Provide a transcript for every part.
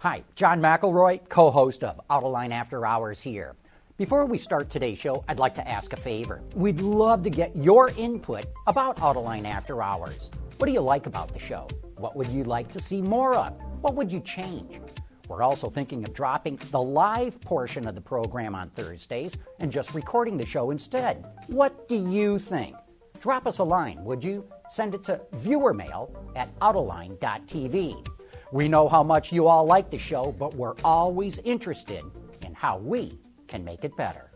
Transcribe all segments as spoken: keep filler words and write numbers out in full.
Hi, John McElroy, co-host of Autoline After Hours here. Before we start today's show, I'd like to ask a favor. We'd love to get your input about Autoline After Hours. What do you like about the show? What would you like to see more of? What would you change? We're also thinking of dropping the live portion of the program on Thursdays and just recording the show instead. What do you think? Drop us a line, would you? Send it to viewermail at autoline dot t v. We know how much you all like the show, but we're always interested in how we can make it better.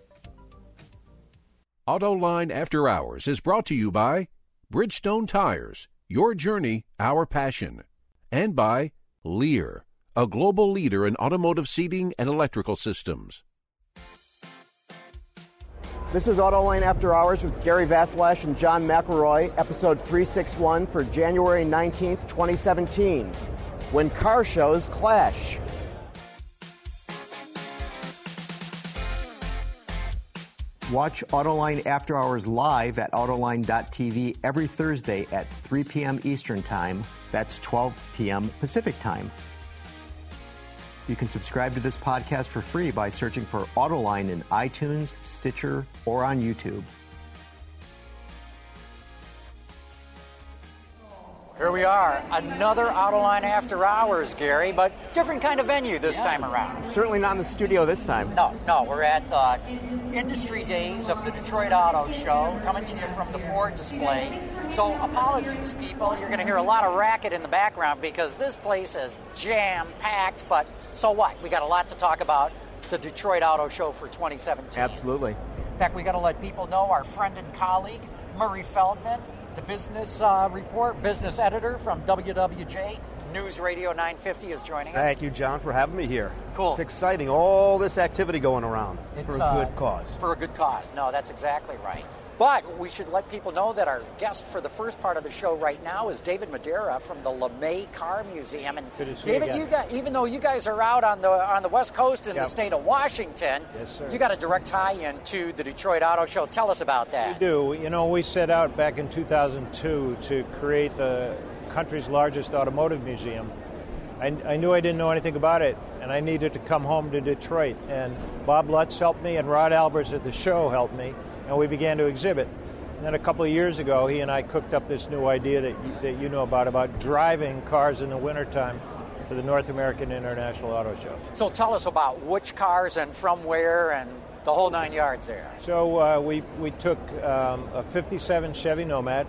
Autoline After Hours is brought to you by Bridgestone Tires, your journey, our passion, and by Lear, a global leader in automotive seating and electrical systems. This is Autoline After Hours with Gary Vasilash and John McElroy, episode three sixty-one for January nineteenth, twenty seventeen. When car shows clash. Watch Autoline After Hours live at autoline dot t v every Thursday at three p.m. Eastern Time. That's twelve p.m. Pacific Time. You can subscribe to this podcast for free by searching for Autoline in iTunes, Stitcher, or on YouTube. Here we are, another Autoline After Hours, Gary, but different kind of venue this yeah. time around. Certainly not in the studio this time. No, no, we're at the Industry Days of the Detroit Auto Show, coming to you from the Ford display. So apologies, people, you're going to hear a lot of racket in the background because this place is jam-packed, but so what? We got a lot to talk about, the Detroit Auto Show for twenty seventeen. Absolutely. In fact, we got to let people know our friend and colleague, Murray Feldman, the business uh, report, business editor from W W J News Radio nine fifty is joining us. Thank you, John, for having me here. Cool. It's exciting, all this activity going around it's, for a uh, good cause. For a good cause. No, that's exactly right. But we should let people know that our guest for the first part of the show right now is David Madeira from the LeMay Car Museum. And good to see David, you, you got even though you guys are out on the on the West Coast in yep. the state of Washington, yes, sir. You got a direct tie-in to the Detroit Auto Show. Tell us about that. We do. You know, we set out back in two thousand two to create the country's largest automotive museum. I, I knew I didn't know anything about it, and I needed to come home to Detroit. And Bob Lutz helped me, and Rod Albers at the show helped me, and we began to exhibit. And then a couple of years ago, he and I cooked up this new idea that you, that you know about, about driving cars in the wintertime for the North American International Auto Show. So tell us about which cars and from where and the whole nine yards there. So uh, we, we took um, a fifty-seven Chevy Nomad,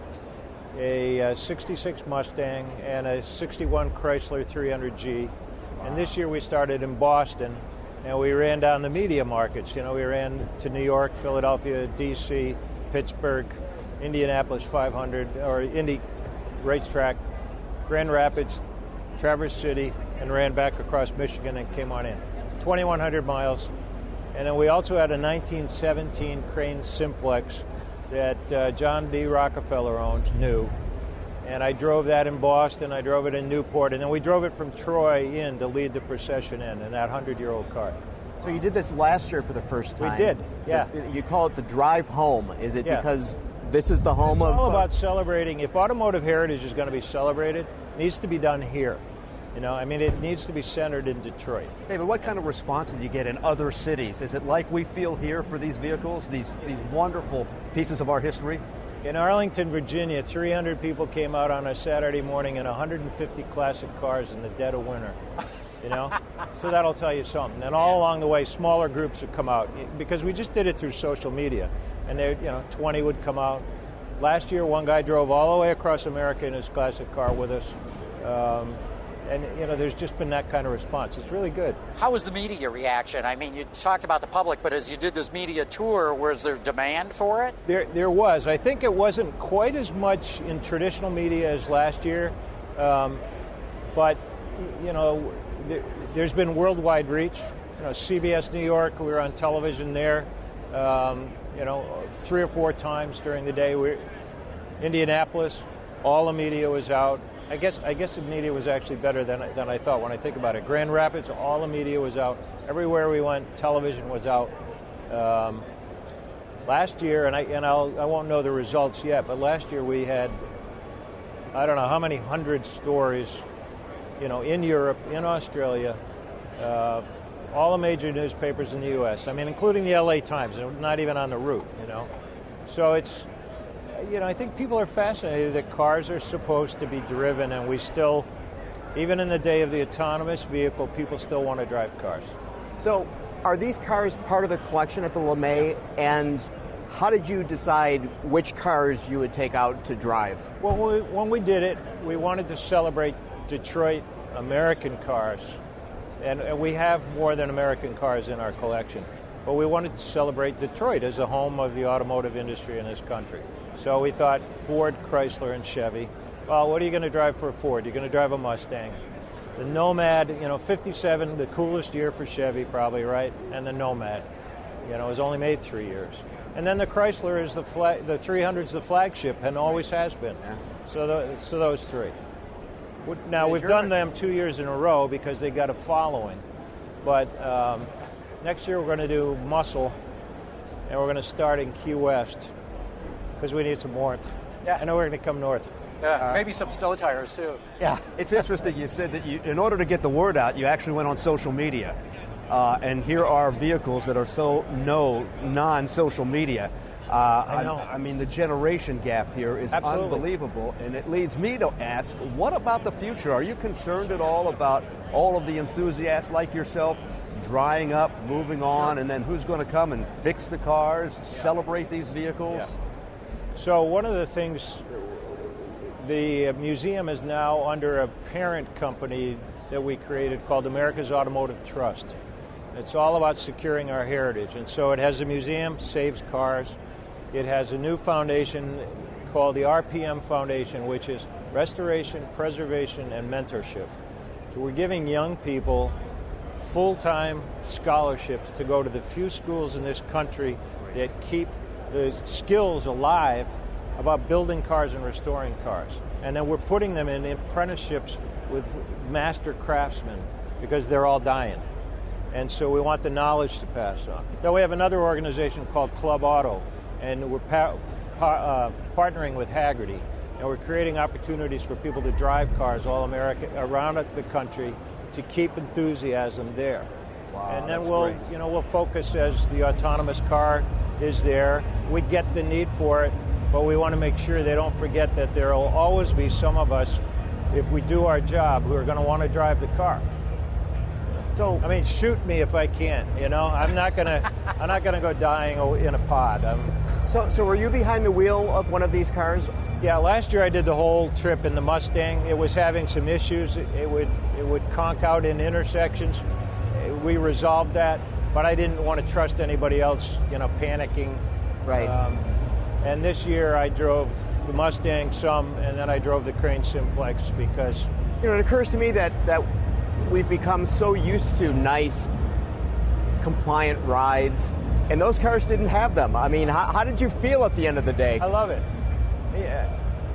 a, a sixty-six Mustang, and a sixty-one Chrysler three hundred G. Wow. And this year we started in Boston, and we ran down the media markets. You know, we ran to New York, Philadelphia, D C, Pittsburgh, Indianapolis five hundred, or Indy Racetrack, Grand Rapids, Traverse City, and ran back across Michigan and came on in. twenty-one hundred miles. And then we also had a nineteen seventeen Crane Simplex that uh, John D. Rockefeller owned, new. And I drove that in Boston, I drove it in Newport, and then we drove it from Troy in to lead the procession in, in that hundred-year-old car. So you did this last year for the first time. We did, yeah. You call it the drive home. Is it yeah. because this is the home it's of... It's all uh, about celebrating. If automotive heritage is going to be celebrated, it needs to be done here. You know, I mean, it needs to be centered in Detroit. David, what kind of response did you get in other cities? Is it like we feel here for these vehicles, these these wonderful pieces of our history? In Arlington, Virginia, three hundred people came out on a Saturday morning in one hundred fifty classic cars in the dead of winter. You know, so that'll tell you something. And all along the way, smaller groups would come out because we just did it through social media, and they, you know, twenty would come out. Last year, one guy drove all the way across America in his classic car with us, um, and you know, there's just been that kind of response. It's really good. How was the media reaction? I mean, you talked about the public, but as you did this media tour, was there demand for it? There, there was. I think it wasn't quite as much in traditional media as last year, um, but you know. There's been worldwide reach. You know, C B S New York, we were on television there, um, you know, three or four times during the day. We, Indianapolis, all the media was out. I guess I guess the media was actually better than I, than I thought when I think about it. Grand Rapids, all the media was out. Everywhere we went, television was out. Um, last year, and I and I'll I won't know the results yet, but last year we had I don't know how many hundred stories, you know, in Europe, in Australia, uh, all the major newspapers in the U S, I mean, including the L A Times, not even on the route, you know. So it's, you know, I think people are fascinated that cars are supposed to be driven, and we still, even in the day of the autonomous vehicle, people still want to drive cars. So are these cars part of the collection at the LeMay, and how did you decide which cars you would take out to drive? Well, when we, when we did it, we wanted to celebrate Detroit American cars, and, and we have more than American cars in our collection, but we wanted to celebrate Detroit as a home of the automotive industry in this country. So we thought Ford, Chrysler, and Chevy. Well, what are you going to drive for a Ford? You're going to drive a Mustang. The Nomad, you know, fifty-seven, the coolest year for Chevy probably, right? And the Nomad, you know, was only made three years. And then the Chrysler is the flag, the three hundred's the flagship, and always has been. Yeah. So, the, so those three. Now, we've done them two years in a row because they got a following. But um, next year we're going to do Muscle, and we're going to start in Key West because we need some warmth. Yeah. And then we're going to come north. Yeah, uh, maybe some snow tires, too. Yeah. It's interesting you said that you, in order to get the word out, you actually went on social media. Uh, and here are vehicles that are so no non-social media. Uh, I know. I, I mean, the generation gap here is Absolutely. unbelievable, and it leads me to ask, what about the future? Are you concerned at all about all of the enthusiasts like yourself drying up, moving on, and then who's going to come and fix the cars, yeah. celebrate these vehicles? Yeah. So one of the things, the museum is now under a parent company that we created called America's Automotive Trust. It's all about securing our heritage. And so it has a museum, saves cars. It has a new foundation called the R P M Foundation, which is Restoration, Preservation, and Mentorship. So we're giving young people full-time scholarships to go to the few schools in this country that keep the skills alive about building cars and restoring cars. And then we're putting them in apprenticeships with master craftsmen because they're all dying. And so we want the knowledge to pass on. Then we have another organization called Club Auto, and we're pa- pa- uh, partnering with Hagerty, and we're creating opportunities for people to drive cars all America around the country to keep enthusiasm there. Wow, and then that's we'll, great. you know, we'll focus as the autonomous car is there. We get the need for it, but we want to make sure they don't forget that there will always be some of us, if we do our job, who are going to want to drive the car. So I mean, shoot me if I can. You know, I'm not gonna, I'm not gonna go dying in a pod. I'm, so, so were you behind the wheel of one of these cars? Yeah, last year I did the whole trip in the Mustang. It was having some issues. It, it would, it would conk out in intersections. We resolved that, but I didn't want to trust anybody else, you know, panicking. Right. Um, and this year I drove the Mustang some, and then I drove the Crane Simplex because, you know, it occurs to me that that. We've become so used to nice, compliant rides, and those cars didn't have them. I mean, how, how did you feel at the end of the day? I love it. Yeah.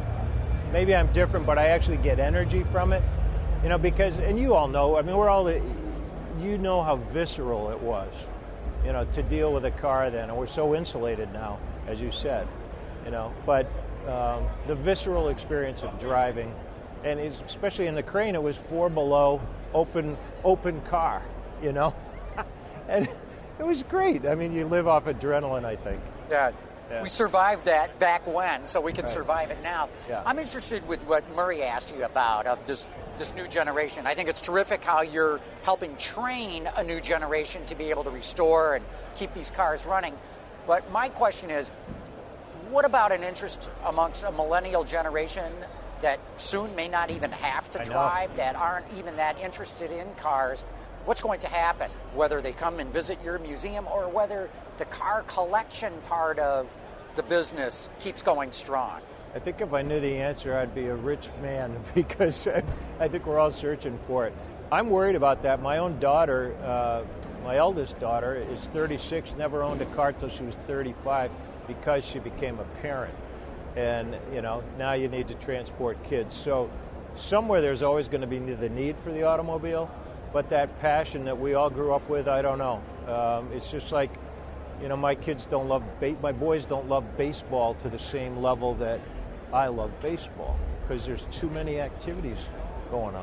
Maybe I'm different, but I actually get energy from it. You know, because, and you all know, I mean, we're all, you know how visceral it was, you know, to deal with a car then, and we're so insulated now, as you said, you know, but um, the visceral experience of driving, and it's, especially in the Crane, it was four below, open open car, you know, and it was great. I mean, you live off adrenaline, I think. Yeah. Yeah. We survived that back when, so we can Right. survive it now. Yeah. I'm interested with what Murray asked you about of this this new generation. I think it's terrific how you're helping train a new generation to be able to restore and keep these cars running. But my question is, what about an interest amongst a millennial generation that soon may not even have to I know. drive, that aren't even that interested in cars? What's going to happen, whether they come and visit your museum or whether the car collection part of the business keeps going strong? I think if I knew the answer, I'd be a rich man because I, I think we're all searching for it. I'm worried about that. My own daughter, uh, my eldest daughter, is thirty-six, never owned a car till she was thirty-five because she became a parent. And, you know, now you need to transport kids. So somewhere there's always going to be the need for the automobile, but that passion that we all grew up with, I don't know. Um, it's just like, you know, my kids don't love, ba- my boys don't love baseball to the same level that I love baseball because there's too many activities going on.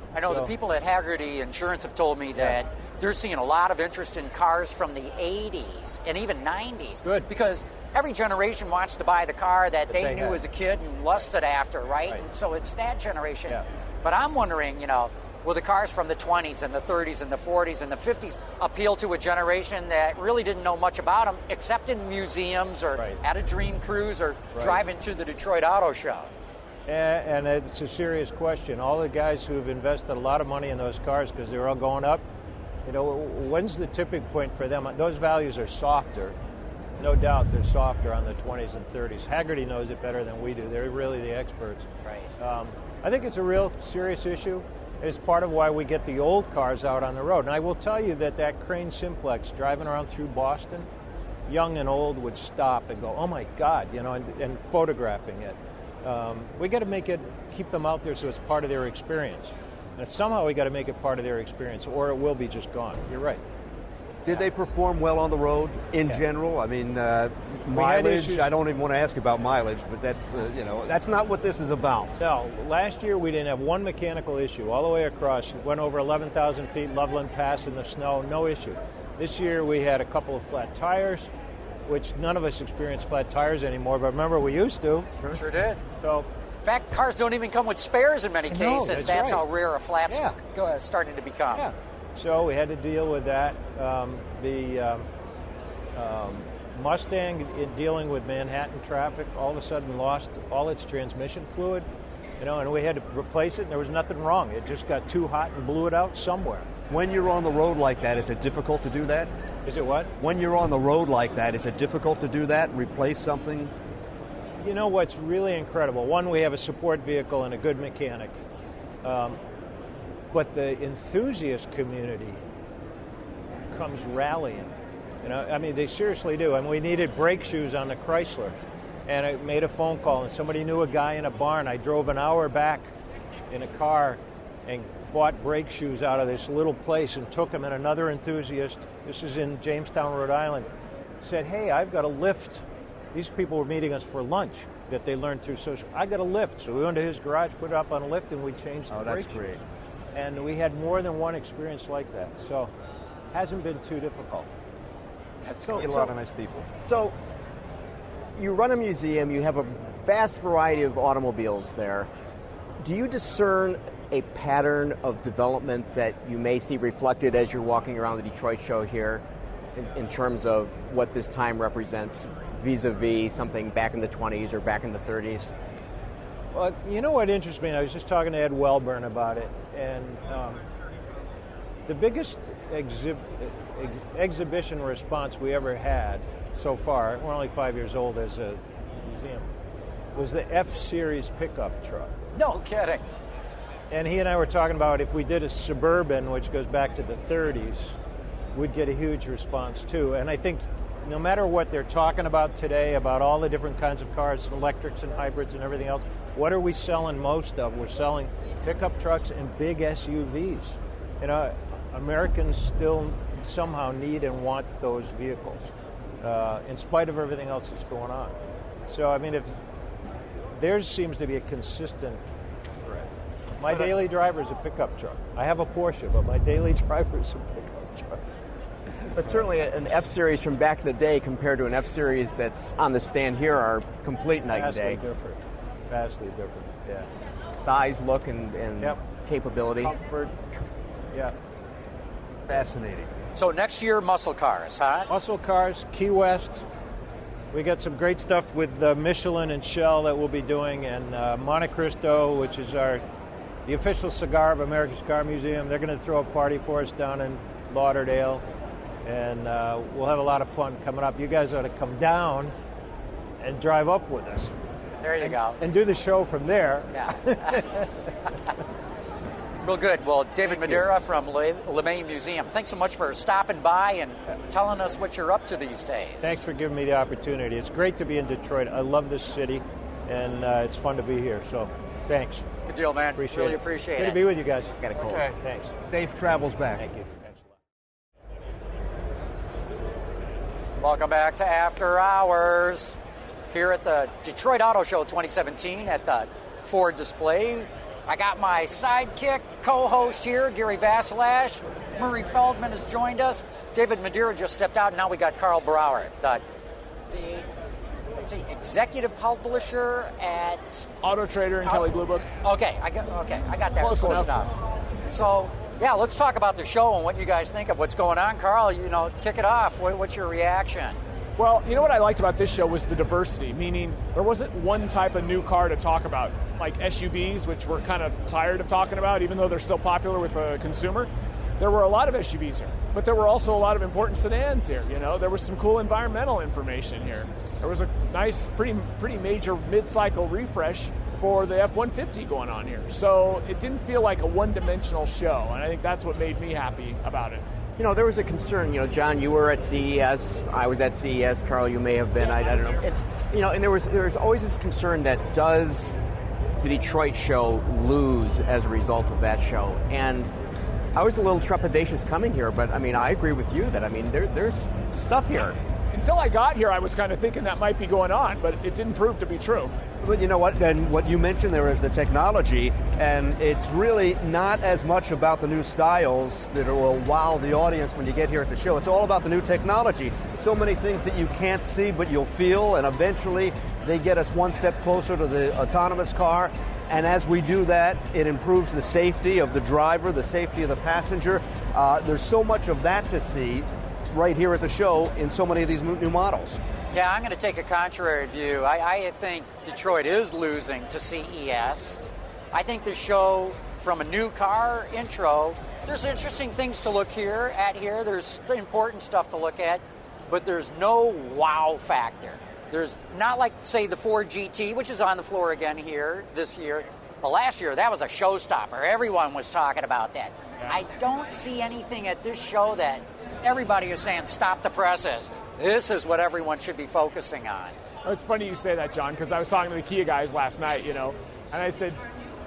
I know So- the people at Haggerty Insurance have told me that Yeah. they're seeing a lot of interest in cars from the eighties and even nineties. Good. Because every generation wants to buy the car that they, they knew had. as a kid and lusted after, right? Right. And so it's that generation. Yeah. But I'm wondering, you know, will the cars from the twenties and the thirties and the forties and the fifties appeal to a generation that really didn't know much about them except in museums or Right. at a dream cruise or Right. driving to the Detroit Auto Show? And, and it's a serious question. All the guys who've invested a lot of money in those cars because they're all going up, you know, when's the tipping point for them? Those values are softer. No doubt they're softer on the twenties and thirties. Haggerty knows it better than we do. They're really the experts. Right. Um, I think it's a real serious issue. It's part of why we get the old cars out on the road. And I will tell you that that Crane Simplex driving around through Boston, young and old would stop and go, oh my God, you know, and, and photographing it. Um, we got to make it, keep them out there so it's part of their experience. And somehow we got to make it part of their experience or it will be just gone. You're right. Did they perform well on the road in Yeah. general? I mean, uh, We had mileage, issues- I don't even want to ask about mileage, but that's, uh, you know, that's not what this is about. No, last year we didn't have one mechanical issue all the way across. Went over eleven thousand feet, Loveland Pass in the snow, no issue. This year we had a couple of flat tires, which none of us experience flat tires anymore, but remember we used to. Sure did. So, In fact, cars don't even come with spares in many No, cases. that's That's right. how rare a flat's Yeah. go- starting to become. yeah. So we had to deal with that. Um, the um, um, Mustang, in dealing with Manhattan traffic, all of a sudden lost all its transmission fluid, you know, and we had to replace it, and there was nothing wrong. It just got too hot and blew it out somewhere. When you're on the road like that, is it difficult to do that? Is it what? When you're on the road like that, is it difficult to do that, replace something? You know what's really incredible? One, we have a support vehicle and a good mechanic. Um, but the enthusiast community comes rallying. You know, I mean, they seriously do. I mean, we needed brake shoes on the Chrysler, and I made a phone call, and somebody knew a guy in a barn. I drove an hour back in a car and bought brake shoes out of this little place and took them, and another enthusiast, this is in Jamestown, Rhode Island, said, hey, I've got a lift. These people were meeting us for lunch that they learned through social. I got a lift. So we went to his garage, put it up on a lift, and we changed the Oh, that's brake great. shoes. And we had more than one experience like that. So hasn't been too difficult. That's Meet cool. a lot of nice people. So, you run a museum, you have a vast variety of automobiles there. Do you discern a pattern of development that you may see reflected as you're walking around the Detroit show here in, in terms of what this time represents vis-a-vis something back in the twenties or back in the thirties? Well, you know what interests me? I was just talking to Ed Welburn about it, and um, the biggest exhib- ex- exhibition response we ever had so far, we're only five years old as a museum, was the F-Series pickup truck. No kidding. And he and I were talking about if we did a Suburban, which goes back to the thirties, we'd get a huge response too. And I think no matter what they're talking about today, about all the different kinds of cars, electrics and hybrids and everything else, what are we selling most of? We're selling pickup trucks and big S U Vs. You know, Americans still somehow need and want those vehicles, uh, in spite of everything else that's going on. So, I mean, if theirs seems to be a consistent thread. My daily driver is a pickup truck. I have a Porsche, but my daily driver is a pickup truck. But certainly an F-Series from back in the day compared to an F-Series that's on the stand here are complete night and Vastly day. different. Vastly different, yeah. Size, look, and, and Yep. capability. Comfort, yeah. Fascinating. So next year, muscle cars, huh? Muscle cars, Key West. We got some great stuff with uh, Michelin and Shell that we'll be doing, and uh, Monte Cristo, which is our the official cigar of American Cigar Museum. They're going to throw a party for us down in Lauderdale, and uh, we'll have a lot of fun coming up. You guys ought to come down and drive up with us There you go. and do the show from there. Yeah. Real good. Well, David Madeira from Le- LeMay Museum, thanks so much for stopping by and telling us what you're up to these days. Thanks for giving me the opportunity. It's great to be in Detroit. I love this city, and uh, it's fun to be here. So, thanks. Good deal, man. Appreciate really it. appreciate Good it. to be with you guys. Got a cold. Okay. Thanks. Safe travels back. Thank you. Thanks a lot. Welcome back to After Hours here at the Detroit Auto Show twenty seventeen at the Ford display. I got my sidekick co-host here, Gary Vasilash. Murray Feldman has joined us. David Madeira just stepped out, and now we got Carl Brower, the, the let's see, executive publisher at Auto Trader and uh, Kelley Blue Book. Okay, I got okay, I got that close, close enough. enough. So, yeah, let's talk about the show and what you guys think of what's going on. Carl, you know, kick it off. What, what's your reaction? Well, you know what I liked about this show was the diversity, meaning there wasn't one type of new car to talk about, like S U Vs, which we're kind of tired of talking about, even though they're still popular with the consumer. There were a lot of S U Vs here, but there were also a lot of important sedans here. You know, there was some cool environmental information here. There was a nice, pretty, pretty major mid-cycle refresh for the F one fifty going on here. So it didn't feel like a one-dimensional show, and I think that's what made me happy about it. You know, there was a concern. You know, John, you were at C E S. I was at C E S. Carl, you may have been. Yeah, I, I don't know. And, you know, and there was there was always this concern that does the Detroit show lose as a result of that show? And I was a little trepidatious coming here, but I mean, I agree with you that I mean, there, there's stuff here. Until I got here, I was kind of thinking that might be going on, but it didn't prove to be true. But you know what? And what you mentioned there is the technology, and it's really not as much about the new styles that will wow the audience when you get here at the show. It's all about the new technology. So many things that you can't see, but you'll feel, and eventually they get us one step closer to the autonomous car. And as we do that, it improves the safety of the driver, the safety of the passenger. Uh, there's so much of that to see right here at the show in so many of these new models. Yeah, I'm going to take a contrary view. I, I think Detroit is losing to C E S. I think the show, from a new car intro, there's interesting things to look here at here. There's important stuff to look at, but there's no wow factor. There's not like, say, the Ford G T, which is on the floor again here this year. But last year, that was a showstopper. Everyone was talking about that. Yeah. I don't see anything at this show that everybody is saying, stop the presses. This is what everyone should be focusing on. Oh, it's funny you say that, John, because I was talking to the Kia guys last night, you know, and I said,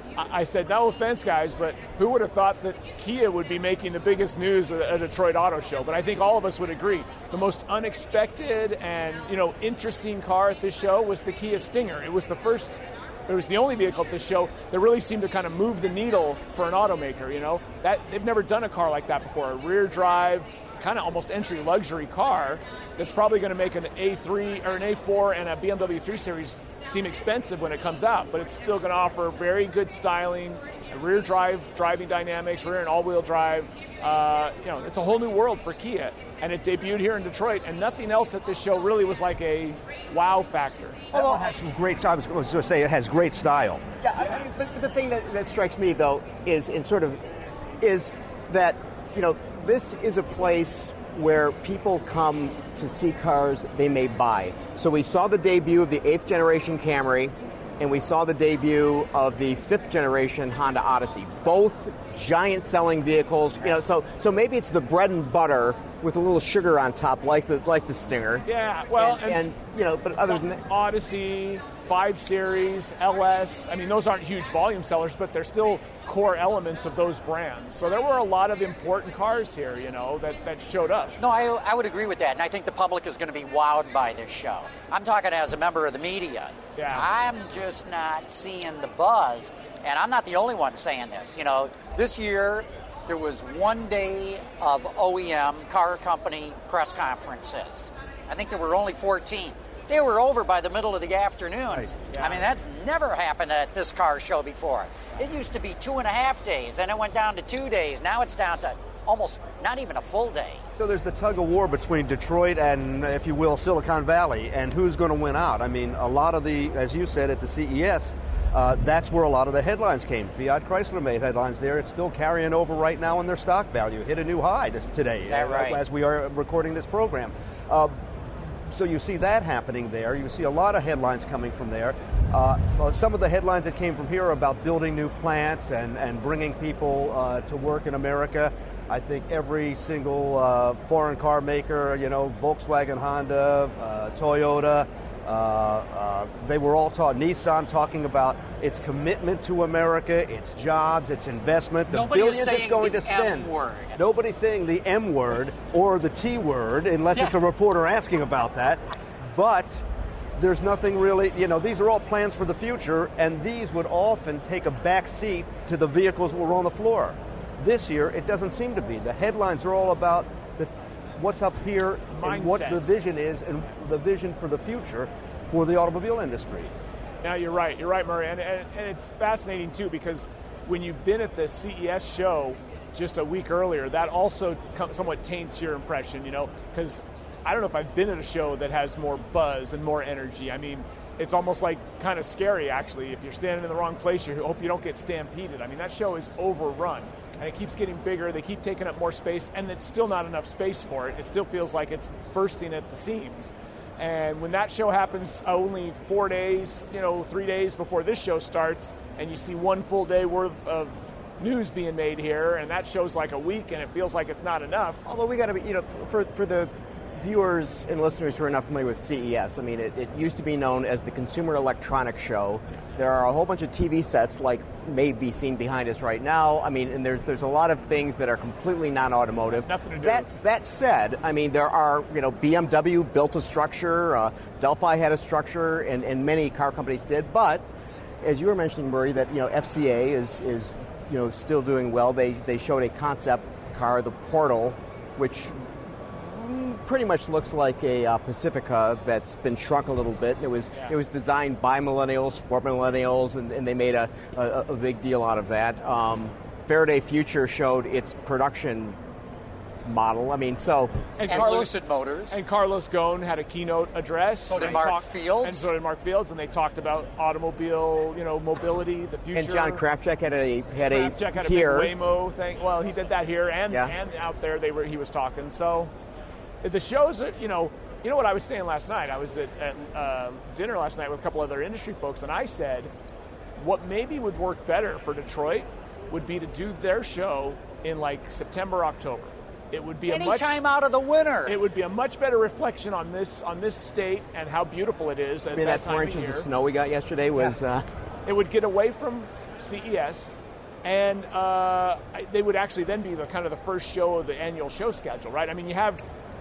I said, no offense, guys, but who would have thought that Kia would be making the biggest news at a Detroit Auto Show? But I think all of us would agree. The most unexpected and, you know, interesting car at this show was the Kia Stinger. It was the first, it was the only vehicle at this show that really seemed to kind of move the needle for an automaker, you know. That they've never done a car like that before, a rear drive, kind of almost entry luxury car that's probably going to make an A three or an A four and a B M W three Series seem expensive when it comes out, but it's still going to offer very good styling, rear drive driving dynamics, rear and all-wheel drive. Uh, you know, it's a whole new world for Kia, and it debuted here in Detroit, and nothing else at this show really was like a wow factor. Although it has some great, I was going to say it has great style. Yeah, I mean, but the thing that, that strikes me though is in sort of is that, you know, this is a place where people come to see cars they may buy. So we saw the debut of the eighth generation Camry, and we saw the debut of the fifth generation Honda Odyssey. Both giant selling vehicles, you know, so so maybe it's the bread and butter with a little sugar on top, like the like the Stinger. Yeah, well, and, and, and you know, but other than that, Odyssey, five Series, L S, I mean, those aren't huge volume sellers, but they're still core elements of those brands. So there were a lot of important cars here, you know, that, that showed up. No, I, I would agree with that, and I think the public is going to be wowed by this show. I'm talking as a member of the media. Yeah. I'm just not seeing the buzz, and I'm not the only one saying this. You know, this year there was one day of O E M car company press conferences. I think there were only fourteen. They were over by the middle of the afternoon. Right. Yeah. I mean, that's never happened at this car show before. It used to be two and a half days, then it went down to two days. Now it's down to almost not even a full day. So there's the tug of war between Detroit and, if you will, Silicon Valley, and who's going to win out. I mean, a lot of the, as you said, at the C E S, uh, that's where a lot of the headlines came. Fiat Chrysler made headlines there. It's still carrying over right now in their stock value. Hit a new high this, today, Is that right? as we are recording this program. Uh, So you see that happening there. You see a lot of headlines coming from there. Uh, well, some of the headlines that came from here are about building new plants and, and bringing people uh, to work in America. I think every single uh, foreign car maker, you know, Volkswagen, Honda, uh, Toyota, uh, uh, they were all taught, Nissan talking about its commitment to America, its jobs, its investment, the Nobody billions is it's going the to spend. M word. Nobody's saying the M word or the T word, unless Yeah. it's a reporter asking about that. But there's nothing really, you know, these are all plans for the future, and these would often take a back seat to the vehicles that were on the floor. This year, it doesn't seem to be. The headlines are all about the, what's up here Mindset. And what the vision is and the vision for the future for the automobile industry. Now, you're right. You're right, Murray. And, and, and it's fascinating, too, because when you've been at the C E S show just a week earlier, that also somewhat taints your impression, you know, because I don't know if I've been at a show that has more buzz and more energy. I mean, it's almost like kind of scary, actually. If you're standing in the wrong place, you hope you don't get stampeded. I mean, that show is overrun, and it keeps getting bigger. They keep taking up more space, and it's still not enough space for it. It still feels like it's bursting at the seams. And when that show happens only four days, you know, three days before this show starts, and you see one full day worth of news being made here, and that show's like a week, and it feels like it's not enough. Although we got to be, you know, for for the viewers and listeners who are not familiar with C E S, I mean, it, it used to be known as the Consumer Electronics Show. There are a whole bunch of T V sets, like may be seen behind us right now. I mean, and there's there's a lot of things that are completely non-automotive. Nothing to do. That that said, I mean, there are, you know, B M W built a structure, uh, Delphi had a structure, and, and many car companies did. But as you were mentioning, Murray, that, you know, F C A is is you know still doing well. They they showed a concept car, the Portal, which pretty much looks like a uh, Pacifica that's been shrunk a little bit. It was yeah. it was designed by millennials, for millennials, and, and they made a, a, a big deal out of that. Um, Faraday Future showed its production model. I mean, so and, and Carlos, Lucid Motors. And Carlos Ghosn had a keynote address. So did and Mark talked, Fields. And so did Mark Fields, and they talked about automobile, you know, mobility, the future. And John Krafcek had a had Krafcek a had a here. big Waymo thing. Well, he did that here and yeah. and out there. They were he was talking. So the shows, are, you know, you know what I was saying last night. I was at, at uh, dinner last night with a couple other industry folks, and I said, what maybe would work better for Detroit would be to do their show in like September, October. It would be Any a much time out of the winter. It would be a much better reflection on this on this state and how beautiful it is. At I mean, that, that four time inches of, of year. snow we got yesterday was. Yeah. Uh, it would get away from C E S, and uh, they would actually then be the kind of the first show of the annual show schedule, right? I mean, you have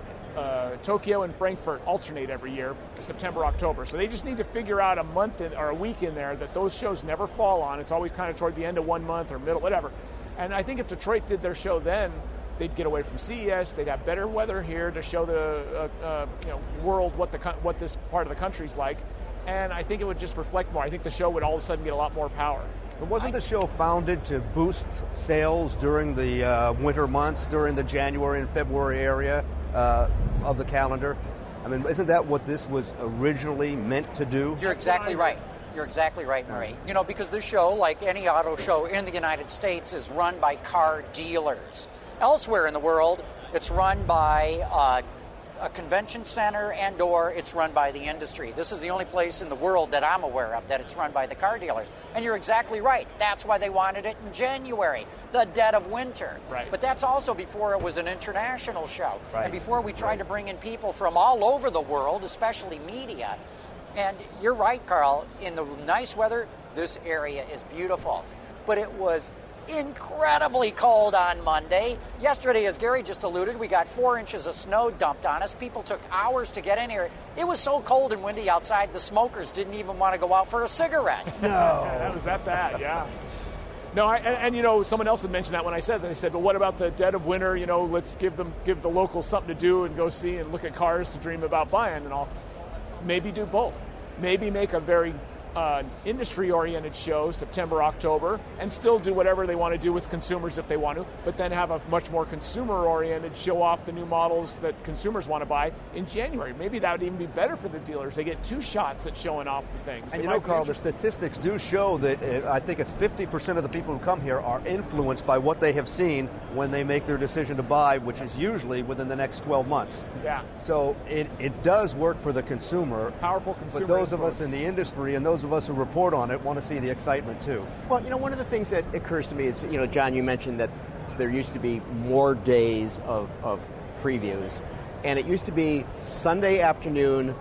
uh, Tokyo and Frankfurt alternate every year, September, October. So they just need to figure out a month in, or a week in there that those shows never fall on. It's always kind of toward the end of one month or middle, whatever. And I think if Detroit did their show then, they'd get away from C E S. They'd have better weather here to show the uh, uh, you know world what the what this part of the country's like, and I think it would just reflect more. I think the show would all of a sudden get a lot more power. But wasn't the show founded to boost sales during the uh, winter months, during the January and February area uh, of the calendar? I mean, isn't that what this was originally meant to do? You're exactly right. You're exactly right, Murray. You know, because this show, like any auto show in the United States, is run by car dealers. Elsewhere in the world, it's run by uh, a convention center and or it's run by the industry. This is the only place in the world that I'm aware of that it's run by the car dealers. And you're exactly right. That's why they wanted it in January, the dead of winter. Right. But that's also before it was an international show. Right. And before we tried right. to bring in people from all over the world, especially media. And you're right, Carl. In the nice weather, this area is beautiful. But it was incredibly cold on Monday. Yesterday, as Gary just alluded, we got four inches of snow dumped on us. People took hours to get in here. It was so cold and windy outside, the smokers didn't even want to go out for a cigarette. No. Yeah, that was that bad, yeah. No, I, and, and, you know, someone else had mentioned that when I said that. They said, but what about the dead of winter? You know, let's give them, give the locals something to do and go see and look at cars to dream about buying and all. Maybe do both. Maybe make a very uh, industry-oriented show, September, October, and still do whatever they want to do with consumers if they want to, but then have a much more consumer-oriented, show off the new models that consumers want to buy in January. Maybe that would even be better for the dealers. They get two shots at showing off the things. And It you might know, be Carl, the interesting. statistics do show that uh, I think it's fifty percent of the people who come here are influenced by what they have seen when they make their decision to buy, which is usually within the next twelve months. Yeah. So it, it does work for the consumer. Powerful consumer But those of influence. us in the industry and those of us who report on it want to see the excitement too. Well, you know, one of the things that occurs to me is, you know, John, you mentioned that there used to be more days of, of previews, and it used to be Sunday afternoon,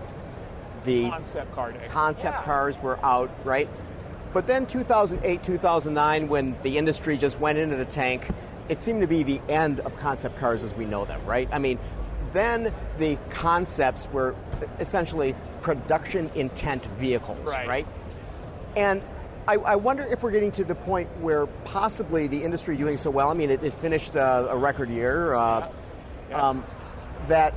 the Concept car day. concept Yeah. cars were out, right? But then two thousand eight, two thousand nine, when the industry just went into the tank, it seemed to be the end of concept cars as we know them, right? I mean, then the concepts were essentially production intent vehicles, right? right? And I, I wonder if we're getting to the point where possibly the industry doing so well, I mean, it, it finished uh, a record year, uh, yeah. Yeah. Um, that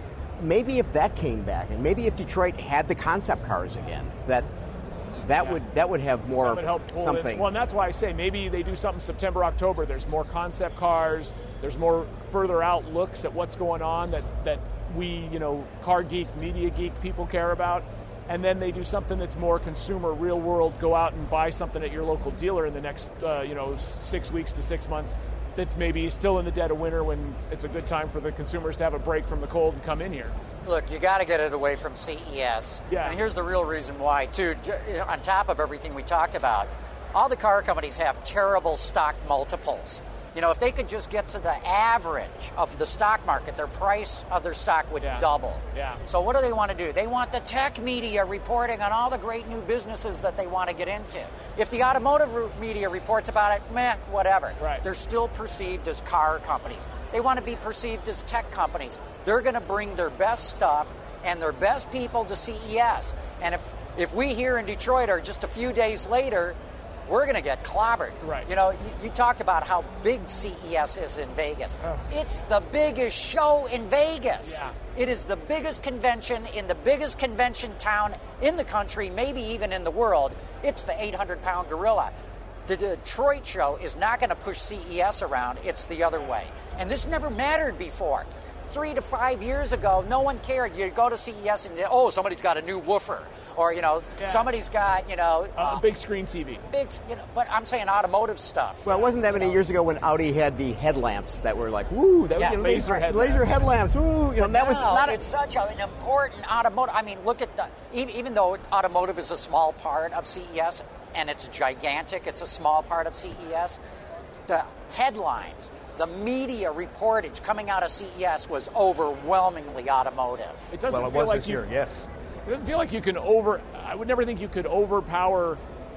maybe if that came back, and maybe if Detroit had the concept cars again, that that yeah. would that would have more that would help pull something. In. Well, and that's why I say maybe they do something September, October. There's more concept cars. There's more further out looks at what's going on that, that we, you know, car geek, media geek people care about. And then they do something that's more consumer, real world, go out and buy something at your local dealer in the next, uh, you know, six weeks to six months that's maybe still in the dead of winter when it's a good time for the consumers to have a break from the cold and come in here. Look, you got to get it away from C E S. Yeah. And here's the real reason why, too. On top of everything we talked about, all the car companies have terrible stock multiples. You know, if they could just get to the average of the stock market, their price of their stock would yeah. double. Yeah. So what do they want to do? They want the tech media reporting on all the great new businesses that they want to get into. If the automotive media reports about it, meh, whatever. Right. They're still perceived as car companies. They want to be perceived as tech companies. They're going to bring their best stuff and their best people to C E S. And if, if we here in Detroit are just a few days later, we're going to get clobbered. Right. You know, you, you talked about how big C E S is in Vegas. Oh. It's the biggest show in Vegas. Yeah. It is the biggest convention in the biggest convention town in the country, maybe even in the world. It's the eight hundred pound gorilla. The Detroit show is not going to push C E S around. It's the other way. And this never mattered before. Three to five years ago, no one cared. You go to C E S and, oh, somebody's got a new woofer. Or, you know, yeah. somebody's got, you know... A uh, big screen T V. Big, you know, but I'm saying automotive stuff. Well, it wasn't that many know? years ago when Audi had the headlamps that were like, woo, that Yeah, was, laser laser, headlamps. laser headlamps, woo, you know, that was No, not a, it's such a, an important automotive... I mean, look at the... Even, even though automotive is a small part of C E S, and it's gigantic, it's a small part of C E S, the headlines, the media reportage coming out of C E S was overwhelmingly automotive. It doesn't Well, it feel was like this you, year, yes. It doesn't feel like you can over... I would never think you could overpower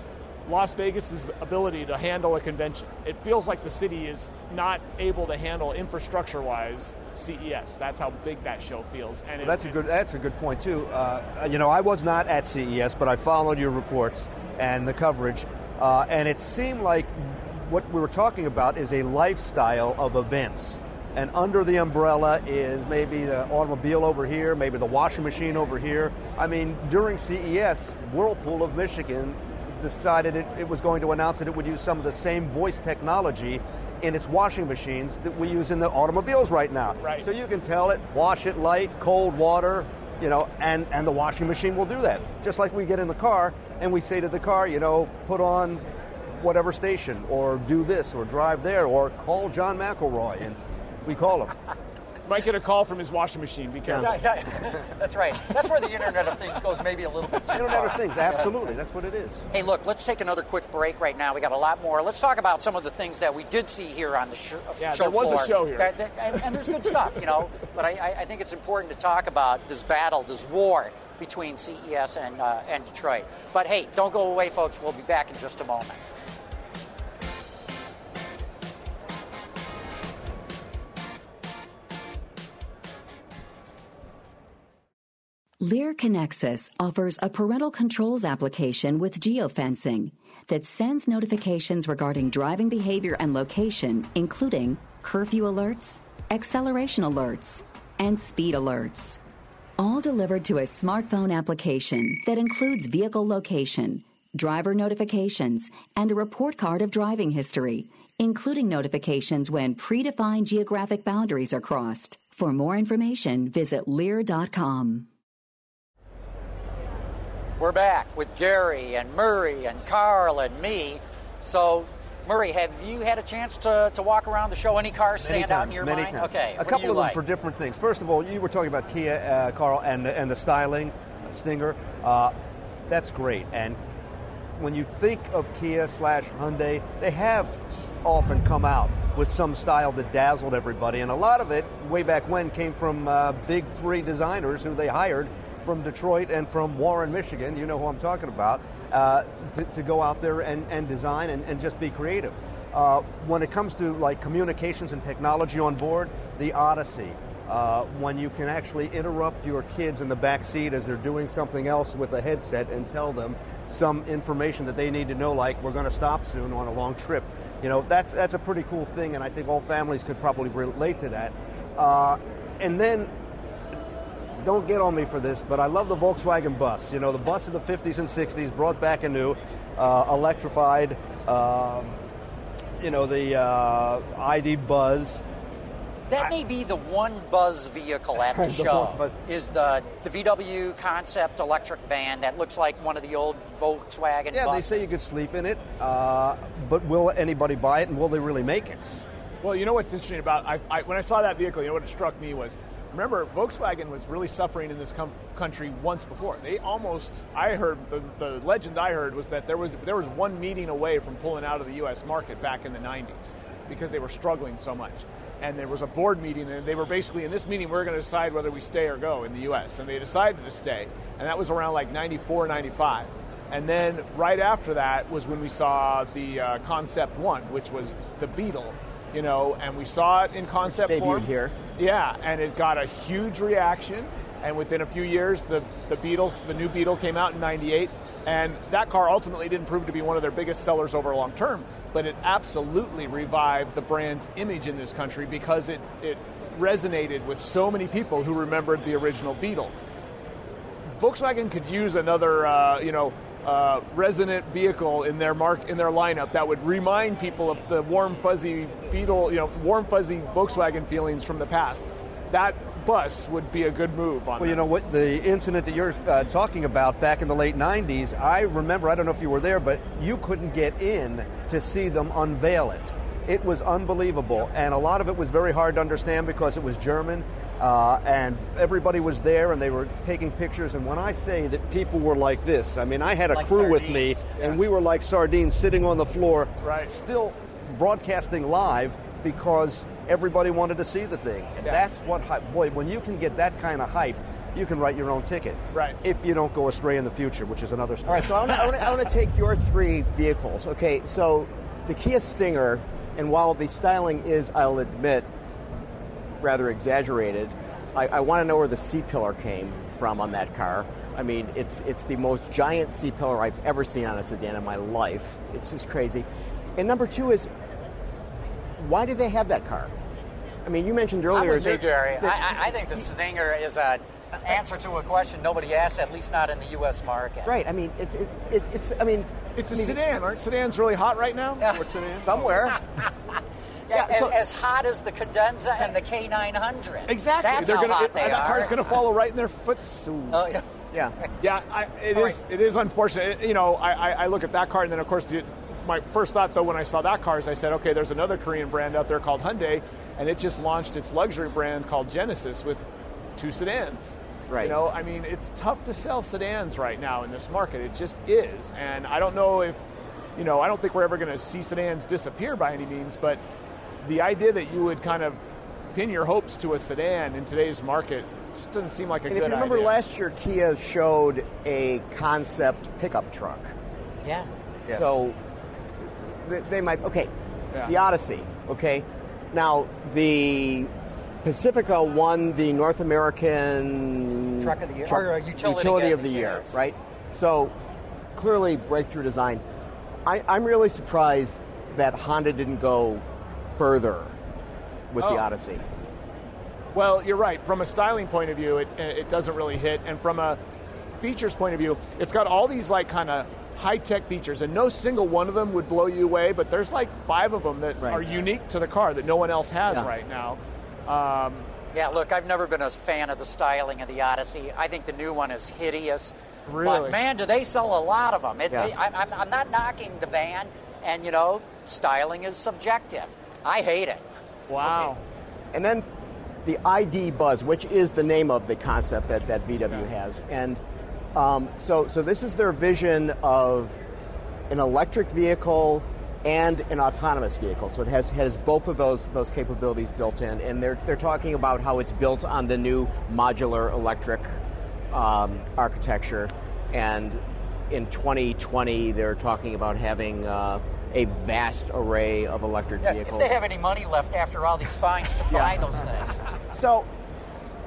Las Vegas's ability to handle a convention. It feels like the city is not able to handle infrastructure-wise C E S. That's how big that show feels. And Well, it, that's a good. That's a good point too. Uh, you know, I was not at C E S, but I followed your reports and the coverage, uh, and it seemed like what we were talking about is a lifestyle of events. And under the umbrella is maybe the automobile over here, maybe the washing machine over here. I mean, during C E S, Whirlpool of Michigan decided it, it was going to announce that it would use some of the same voice technology in its washing machines that we use in the automobiles right now. Right. So you can tell it, wash it light, cold water, you know, and, and the washing machine will do that. Just like we get in the car and we say to the car, you know, put on whatever station, or do this, or drive there, or call John McElroy, and we call him. might get a call from his washing machine. Be careful. Yeah, yeah. That's right. That's where the Internet of Things goes maybe a little bit too Internet far. of Things, absolutely. That's what it is. Hey, look, let's take another quick break right now. We got a lot more. Let's talk about some of the things that we did see here on the sh- Yeah, show there was floor. a show here. That- that- and, and there's good stuff, you know. But I, I, I think it's important to talk about this battle, this war between C E S and, uh, and Detroit. But hey, don't go away, folks. We'll be back in just a moment. Lear Connexus offers a parental controls application with geofencing that sends notifications regarding driving behavior and location, including curfew alerts, acceleration alerts, and speed alerts. All delivered to a smartphone application that includes vehicle location, driver notifications, and a report card of driving history, including notifications when predefined geographic boundaries are crossed. For more information, visit Lear dot com. We're back with Gary and Murray and Carl and me. So, Murray, have you had a chance to, to walk around the show? Any cars stand Many out times, in your many mind? times. Okay. A what do couple you of them like? for different things. First of all, you were talking about Kia, uh, Carl, and the, and the styling, Stinger. Uh, that's great. And when you think of Kia slash Hyundai, they have often come out with some style that dazzled everybody. And a lot of it, way back when, came from uh, big three designers who they hired from Detroit and from Warren, Michigan, you know who I'm talking about, uh, to, to go out there and, and design and, and just be creative. Uh, when it comes to like communications and technology on board, the Odyssey, uh, when you can actually interrupt your kids in the back seat as they're doing something else with a headset and tell them some information that they need to know, like we're going to stop soon on a long trip. You know, that's that's a pretty cool thing, and I think all families could probably relate to that. Uh, and then, don't get on me for this, but I love the Volkswagen bus. You know, the bus of the fifties and sixties brought back anew, uh, electrified, um, you know, the uh, I D Buzz. That may be the one buzz vehicle at the, the show, is the, the V W concept electric van that looks like one of the old Volkswagen yeah, buses. They say you could sleep in it, uh, but will anybody buy it, and will they really make it? Well, you know what's interesting about, I, I, when I saw that vehicle, you know what struck me was, remember, Volkswagen was really suffering in this com- country once before. They almost, I heard, the, the legend I heard was that there was there was one meeting away from pulling out of the U S market back in the nineties because they were struggling so much. And there was a board meeting, and they were basically, in this meeting, we we're going to decide whether we stay or go in the U S. And they decided to stay, and that was around like ninety-four, ninety-five. And then right after that was when we saw the uh, Concept One, which was the Beetle, you know, and we saw it in concept Debuted form. here. Yeah, and it got a huge reaction. And within a few years, the, the Beetle, the new Beetle came out in ninety-eight, and that car ultimately didn't prove to be one of their biggest sellers over long term, but it absolutely revived the brand's image in this country because it, it resonated with so many people who remembered the original Beetle. Volkswagen could use another, uh, you know, uh, resonant vehicle in their mark in their lineup that would remind people of the warm, fuzzy Beetle, you know, warm, fuzzy Volkswagen feelings from the past. That bus would be a good move on Well, you know what, the incident that you're uh, talking about back in the late nineties, I remember, I don't know if you were there, but you couldn't get in to see them unveil it. It was unbelievable, and a lot of it was very hard to understand because it was German, uh, and everybody was there, and they were taking pictures, and when I say that people were like this, I mean, I had a like crew sardines. with me, Yeah. and we were like sardines sitting on the floor, Right. still broadcasting live because everybody wanted to see the thing. And Yeah. that's what, hype, boy, when you can get that kind of hype, you can write your own ticket. Right. If you don't go astray in the future, which is another story. All right, so I want to take your three vehicles. Okay, so the Kia Stinger, and while the styling is, I'll admit, rather exaggerated, I, I want to know where the C-pillar came from on that car. I mean, it's it's the most giant C-pillar I've ever seen on a sedan in my life. It's just crazy. And number two is, why did they have that car? I mean, you mentioned earlier... I'm with you, that- Gary. that- I, I think the Stinger is an answer to a question nobody asked, at least not in the U S market. Right, I mean, it's, it, it's, it's, I mean... It's a I mean, sedan. Aren't sedans really hot right now? Yeah. What sedan? Somewhere. Yeah, Yeah, so- as hot as the Cadenza and the K nine hundred. Exactly. That's They're how gonna, hot it, they that are. car's going to follow right in their footsteps. Oh, yeah. Yeah. Yeah, I, it All is. right. It is unfortunate. It- you know, I, I, I look at that car, and then of course, the, my first thought though when I saw that car is I said, okay, there's another Korean brand out there called Hyundai, and it just launched its luxury brand called Genesis with two sedans. Right. You know, I mean, it's tough to sell sedans right now in this market. It just is, and I don't know if, you know, I don't think we're ever going to see sedans disappear by any means, but the idea that you would kind of pin your hopes to a sedan in today's market just doesn't seem like a And good if you remember idea. last year, Kia showed a concept pickup truck. Yeah. Yes. So they, they might, okay, Yeah. the Odyssey, okay. Now, the Pacifica won the North American Truck of the year, Truck- or, uh, utility utility of of the the year, year. right? So clearly breakthrough design. I, I'm really surprised that Honda didn't go further with Oh. the Odyssey. Well, you're right. From a styling point of view, it it doesn't really hit, and from a features point of view, it's got all these like kind of high-tech features, and no single one of them would blow you away. But there's like five of them that Right. are unique to the car that no one else has Yeah. right now. Um, Yeah, look, I've never been a fan of the styling of the Odyssey. I think the new one is hideous. Really? But, man, do they sell a lot of them. It, Yeah. they, I, I'm, I'm not knocking the van, and, you know, styling is subjective. I hate it. wow. And then the I D Buzz, which is the name of the concept that, that V W Yeah. has. And um, so, so this is their vision of an electric vehicle and an autonomous vehicle. So it has has both of those those capabilities built in. And they're they're talking about how it's built on the new modular electric um, architecture. And in twenty twenty, they're talking about having uh, a vast array of electric Yeah, vehicles. if they have any money left after all these fines to buy those things. So,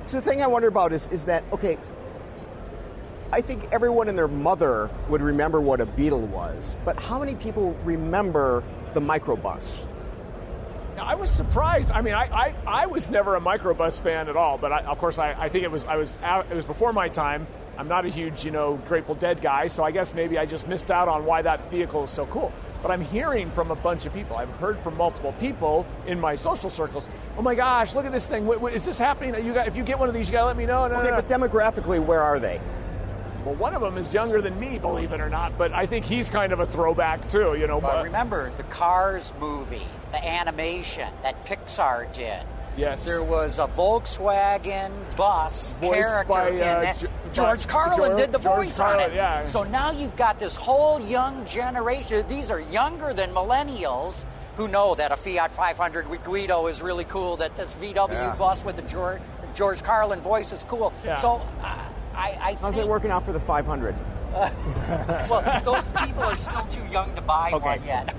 So the thing I wonder about is, is that, okay, I think everyone and their mother would remember what a Beetle was, but how many people remember the microbus? I was surprised. I mean, I, I, I was never a microbus fan at all, but I, of course I, I think it was I was out, it was before my time. I'm not a huge, you know, Grateful Dead guy, so I guess maybe I just missed out on why that vehicle is so cool. But I'm hearing from a bunch of people. I've heard from multiple people in my social circles. Oh my gosh, look at this thing! What, what, is this happening? You got, if you get one of these, you gotta let me know. No, okay, no, no. But demographically, where are they? Well, one of them is younger than me, believe it or not, but I think he's kind of a throwback too, you know. But remember, the Cars movie, the animation that Pixar did. Yes. There was a Volkswagen bus Voiced character by, uh, in that. G- George Carlin George, did the George voice Carlin, on it. Yeah. So now you've got this whole young generation. These are younger than millennials who know that a Fiat five hundred with Guido is really cool, that this V W Yeah. bus with the George, George Carlin voice is cool. Yeah. So uh, I, I How's think... it working out for the five hundred? Uh, well, those people are still too young to buy Okay. one yet.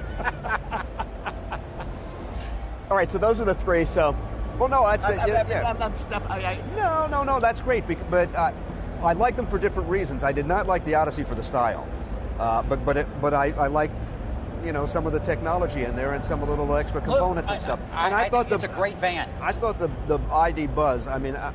All right, so those are the three. So, Well, no, I'd say, I- I- yeah, I- yeah. I'm- I'm step- I- I- No, no, no, that's great, bec- but uh, I like them for different reasons. I did not like the Odyssey for the style, uh, but but it, but I, I like, you know, some of the technology in there and some of the little extra components Look, and stuff. I, and I, I thought think the, it's a great van. I thought the the I D Buzz. I mean, I,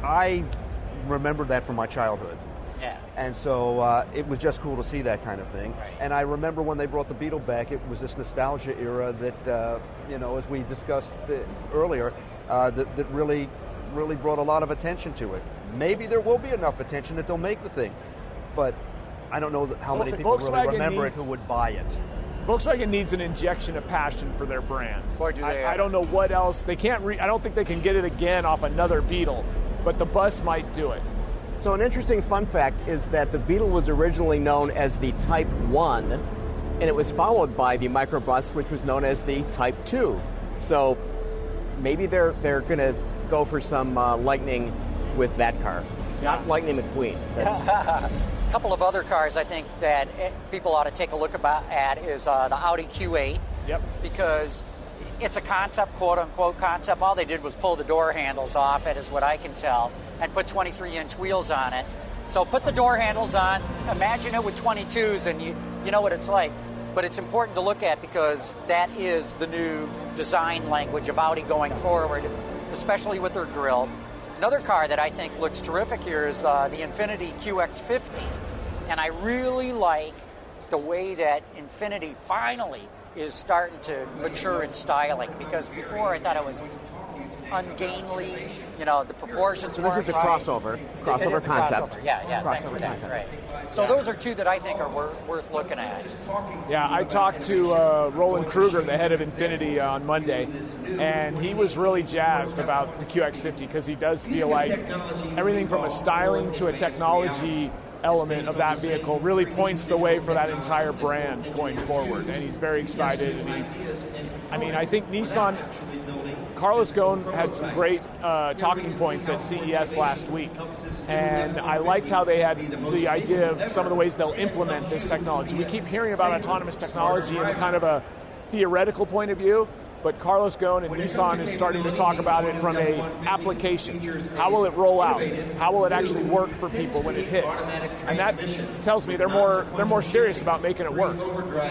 I remembered that from my childhood. Yeah. And so uh, it was just cool to see that kind of thing. Right. And I remember when they brought the Beetle back, it was this nostalgia era that, uh, you know, as we discussed uh, earlier, uh, that, that really, really brought a lot of attention to it. Maybe there will be enough attention that they'll make the thing, but I don't know that how Vol- many people Volkswagen really remember needs- it who would buy it. Volkswagen needs an injection of passion for their brand. Boy, do they I, I don't know what else. They can't. Re- I don't think they can get it again off another Beetle, but the bus might do it. So an interesting fun fact is that the Beetle was originally known as the Type one, and it was followed by the microbus, which was known as the Type two. So maybe they're they're going to go for some uh, lightning with that car, not Lightning McQueen. That's, A couple of other cars I think that it, people ought to take a look about at is uh, the Audi Q eight. Yep. Because it's a concept, quote unquote concept. All they did was pull the door handles off it, is what I can tell, and put twenty-three inch wheels on it. So put the door handles on, imagine it with twenty-twos, and you, you know what it's like. But it's important to look at because that is the new design language of Audi going forward, especially with their grille. Another car that I think looks terrific here is uh, the Infiniti Q X fifty. And I really like the way that Infiniti finally is starting to mature in styling, because before I thought it was ungainly, you know, the proportions so this weren't is a right. crossover, crossover It is a concept. crossover. Yeah, yeah, thanks Crossover for that. concept. Right. So those are two that I think are wor- worth looking at. Yeah, I talked to uh, Roland Kruger, the head of Infiniti, on Monday, and he was really jazzed about the Q X fifty because he does feel like everything from a styling to a technology element of that vehicle really points the way for that entire brand going forward, and he's very excited. And he, I mean, I think Nissan, Carlos Ghosn had some great uh, talking points at C E S last week, and I liked how they had the idea of some of the ways they'll implement this technology. We keep hearing about autonomous technology in kind of a theoretical point of view, but Carlos Ghosn and Nissan is starting to talk about it from a application. How will it roll out? How will it actually work for people when it hits? And that tells me they're more they're more serious about making it work.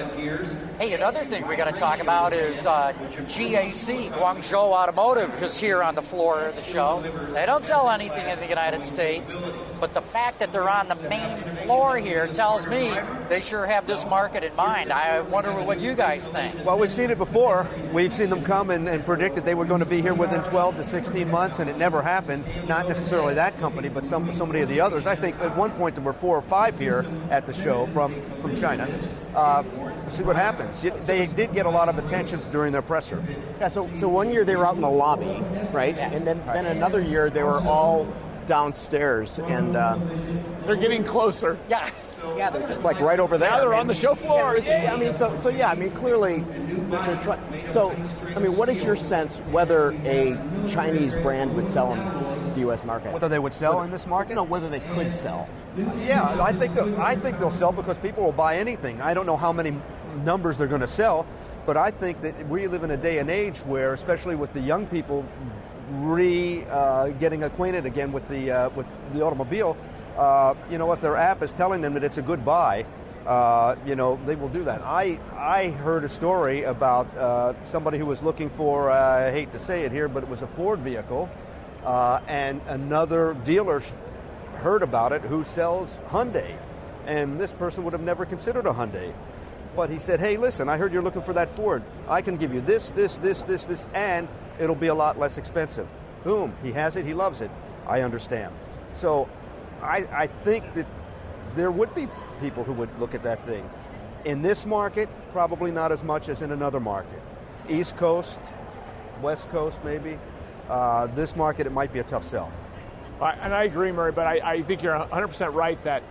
Hey, another thing we got to talk about is uh, G A C, Guangzhou Automotive, is here on the floor of the show. They don't sell anything in the United States, but the fact that they're on the main floor here tells me they sure have this market in mind. I wonder what you guys think. Well, we've seen it before. We've seen them come and, and predict that they were going to be here within twelve to sixteen months, and it never happened. Not necessarily that company, but some somebody of the others. I think at one point there were four or five here at the show from, from China. Uh, see what happens. They did get a lot of attention during their presser. Yeah, so so one year they were out in the lobby, right? And then, then another year they were all downstairs, and uh, They're getting closer. Yeah. yeah, they're just like right over there. Now they're I mean, on the show floor. Yeah, I mean, so so yeah, I mean, clearly they're, they're trying. So, I mean, what is your sense whether a Chinese brand would sell in the U S market? Whether they would sell in this market? No, whether they could sell. Yeah, I think they'll, I think they'll sell because people will buy anything. I don't know how many numbers they're going to sell, but I think that we live in a day and age where, especially with the young people re uh, getting acquainted again with the uh, with the automobile, uh, you know, if their app is telling them that it's a good buy, uh, you know, they will do that. I I heard a story about uh, somebody who was looking for, uh, I hate to say it here, but it was a Ford vehicle, uh, and another dealer heard about it who sells Hyundai, and this person would have never considered a Hyundai. But he said, hey, listen, I heard you're looking for that Ford. I can give you this, this, this, this, this, and it'll be a lot less expensive. Boom, he has it, he loves it. I understand. So I, I think that there would be people who would look at that thing. In this market, probably not as much as in another market. East Coast, West Coast maybe. Uh, this market, it might be a tough sell. Uh, and I agree, Murray, but I, I think you're one hundred percent right that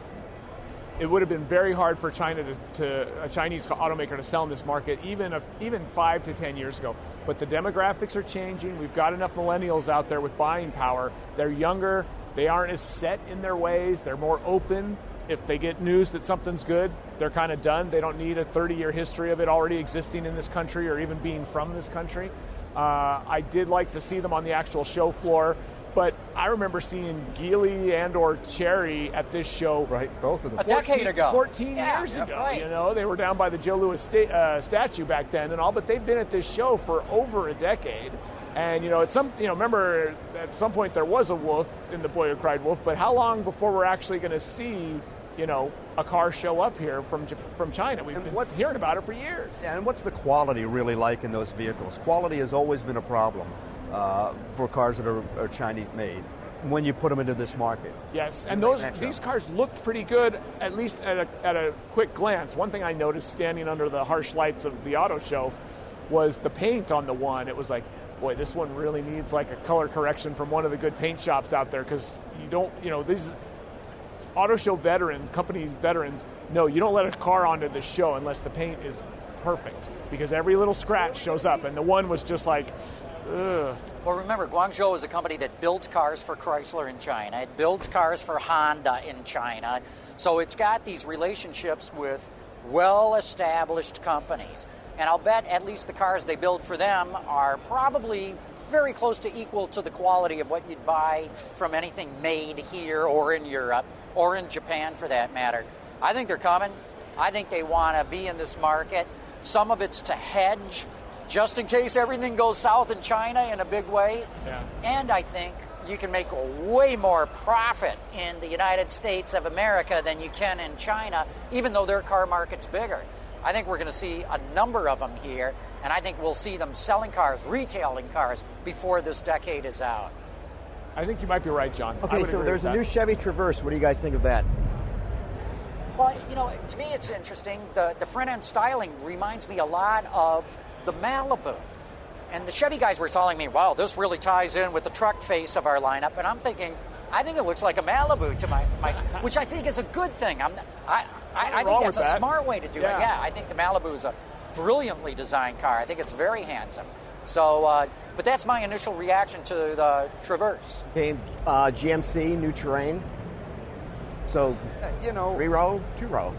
it would have been very hard for China to, to a Chinese automaker to sell in this market, even if, even five to ten years ago. But the demographics are changing. We've got enough millennials out there with buying power. They're younger. They aren't as set in their ways. They're more open. If they get news that something's good, they're kind of done. They don't need a thirty-year history of it already existing in this country or even being from this country. Uh, I did like to see them on the actual show floor. But I remember seeing Geely and or Chery at this show. Right, both of them. A decade ago. fourteen yeah, years yeah, ago, right. you know. They were down by the Joe Louis sta- uh, statue back then and all, but they've been at this show for over a decade. And, you know, at some, you know, remember at some point there was a wolf in The Boy Who Cried Wolf, but how long before we're actually going to see, you know, a car show up here from from China? We've and been what, hearing about it for years. Yeah, and what's the quality really like in those vehicles? Quality has always been a problem uh, for cars that are, are Chinese-made when you put them into this market. Yes, and those these cars looked pretty good, at least at a, at a quick glance. One thing I noticed standing under the harsh lights of the auto show was the paint on the one. It was like, boy, this one really needs like a color correction from one of the good paint shops out there, because you don't, you know, these auto show veterans, companies veterans, no, you don't let a car onto the show unless the paint is perfect, because every little scratch shows up, and the one was just like, ugh. Well, remember, Guangzhou is a company that builds cars for Chrysler in China. It builds cars for Honda in China. So it's got these relationships with well-established companies. And I'll bet at least the cars they build for them are probably very close to equal to the quality of what you'd buy from anything made here or in Europe or in Japan, for that matter. I think they're coming. I think they want to be in this market. Some of it's to hedge, just in case everything goes south in China in a big way. Yeah. And I think you can make way more profit in the United States of America than you can in China, even though their car market's bigger. I think we're going to see a number of them here, and I think we'll see them selling cars, retailing cars, before this decade is out. I think you might be right, John. Okay, so there's a new Chevy Traverse. What do you guys think of that? Well, you know, to me it's interesting. The, the front-end styling reminds me a lot of the Malibu. And the Chevy guys were telling me, wow, this really ties in with the truck face of our lineup. And I'm thinking, I think it looks like a Malibu to my, my which I think is a good thing. I'm, I, I, I think that's a that. smart way to do yeah. it. Yeah, I think the Malibu is a brilliantly designed car. I think it's very handsome. So, uh, but that's my initial reaction to the Traverse. Okay, uh, G M C, new terrain. So, uh, you know, three-row, two-row.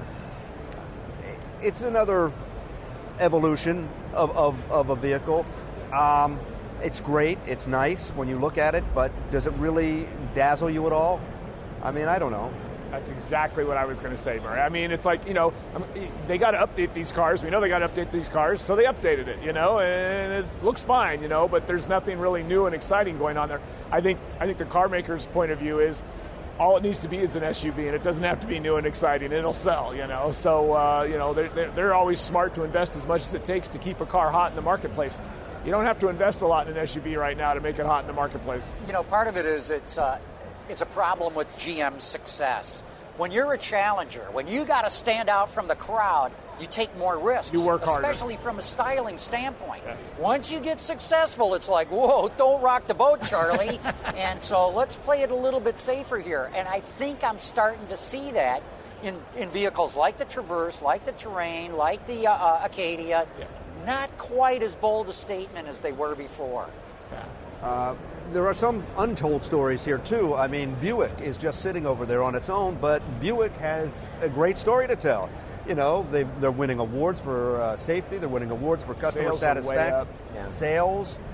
It's another evolution of, of, of a vehicle. Um, it's great. It's nice when you look at it, but does it really dazzle you at all? I mean, I don't know. That's exactly what I was going to say, Murray. I mean, it's like, you know, they got to update these cars. We know they got to update these cars, so they updated it, you know, and it looks fine, you know, but there's nothing really new and exciting going on there. I think I think the car maker's point of view is all it needs to be is an S U V, and it doesn't have to be new and exciting. It'll sell, you know. So, uh, you know, they're, they're always smart to invest as much as it takes to keep a car hot in the marketplace. You don't have to invest a lot in an S U V right now to make it hot in the marketplace. You know, part of it is it's uh, it's a problem with G M's success. When you're a challenger, when you got to stand out from the crowd, you take more risks. You work harder. Especially from a styling standpoint. Yes. Once you get successful, it's like, whoa, don't rock the boat, Charlie. And so let's play it a little bit safer here. And I think I'm starting to see that in, in vehicles like the Traverse, like the Terrain, like the uh, uh, Acadia. Yeah. Not quite as bold a statement as they were before. Yeah. Uh, there are some untold stories here, too. I mean, Buick is just sitting over there on its own, but Buick has a great story to tell. You know, they, they're winning awards for uh, safety. They're winning awards for customer Sales are way satisfaction. up. Yeah. Sales.